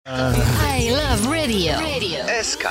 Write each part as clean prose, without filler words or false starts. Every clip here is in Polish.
I love radio. SK.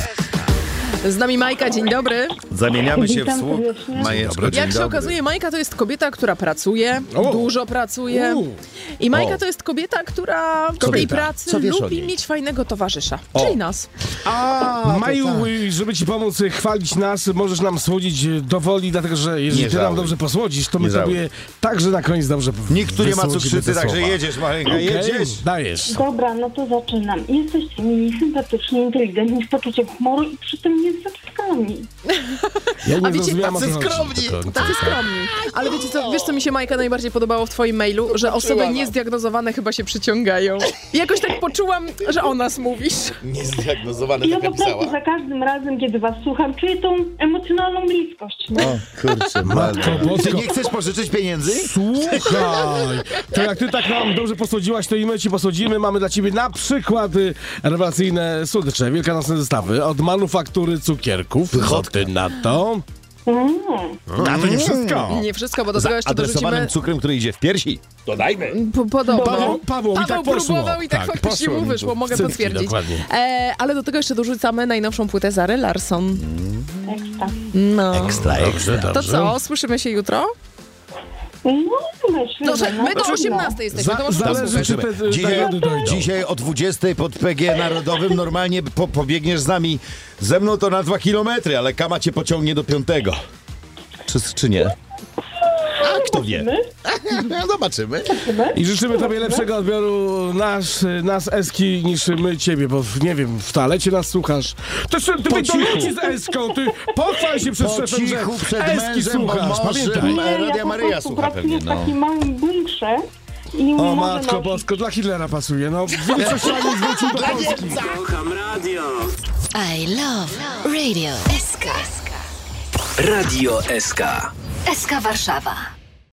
Z nami Majka, dzień dobry. Zamieniamy się w Witam słuch. serdecznie. Majeczko, dzień Jak się dobry. okazuje, Majka to jest kobieta, która pracuje, dużo pracuje. I Majka to jest kobieta, która w tej Kobieta. pracy Co wiesz o lubi niej? mieć fajnego towarzysza, czyli nas. Maju, żeby ci pomóc chwalić nas, możesz nam słodzić do woli, dlatego że jeżeli Nie ty nam żałuj. dobrze posłodzisz, to my Nie żałuj. tobie także na koniec dobrze Nikt tu nie ma wysłodzimy cukrzycy, te także słowa. jedziesz, Maleńka, Okej, jedziesz. dajesz. Dobra, no to zaczynam. Jesteście mili, sympatyczni, inteligentni, z poczuciem humoru i przy tym niezatkani. Ja nie A wiecie, zrozumiałam, o co tacy chodzi skromni. do końca. Tacy skromni. Ale wiesz co mi się, Majka, najbardziej podobało w twoim mailu? Że osoby niezdiagnozowane chyba się przyciągają. I jakoś tak poczułam, że o nas mówisz. Niezdiagnozowane Ja po prostu za każdym razem, kiedy was słucham, czuję tą emocjonalną bliskość. No. O kurczę, Matko Ty Bosko. nie chcesz pożyczyć pieniędzy? Słuchaj, to jak ty tak nam dobrze posłodziłaś, to i my ci posłodzimy. Mamy dla ciebie na przykład rewelacyjne słodycze, wielkanocne zestawy od manufaktury cukierków. Co ty na to? A to nie wszystko. Nie wszystko, bo do tego jeszcze Adresowanym dorzucimy... cukrem, który idzie w piersi. Podobno. Paweł, i tak poszło. próbował i tak faktycznie poszło mu mi wyszło, to. mogę Cycki, potwierdzić. Dokładnie. Ale do tego jeszcze dorzucamy najnowszą płytę Zary Larsson. Ekstra. No. Ekstra, Dobrze, To dobrze. co, słyszymy się jutro? No, myślę, No, że że my do 18 jesteśmy, to możemy Zależy, posłuchać. czy te Dzisiaj, nagody dojdą. dzisiaj o 20 pod PG Narodowym normalnie pobiegniesz z nami. Ze mną to na 2 kilometry, ale Kama cię pociągnie do 5. Czy nie? A kto wie? Zobaczymy. I życzymy tobie lepszego odbioru nas Eski niż my ciebie, bo nie wiem, w toalecie nas słuchasz. To ty do ludzi z Eską, ty pochwal się przed Po szefem, że cichu przed Eski mężem, bo słuchasz, mążem pamiętaj. Nie, Radia ja po Maryja prostu słucha pracuję pewnie, w takim małym bunkrze i nie O mogę matko nosić. bosko, dla Hitlera pasuje, no. Większościanie zwrócił do Polski. I love radio. SK. Radio SK. SK Warszawa.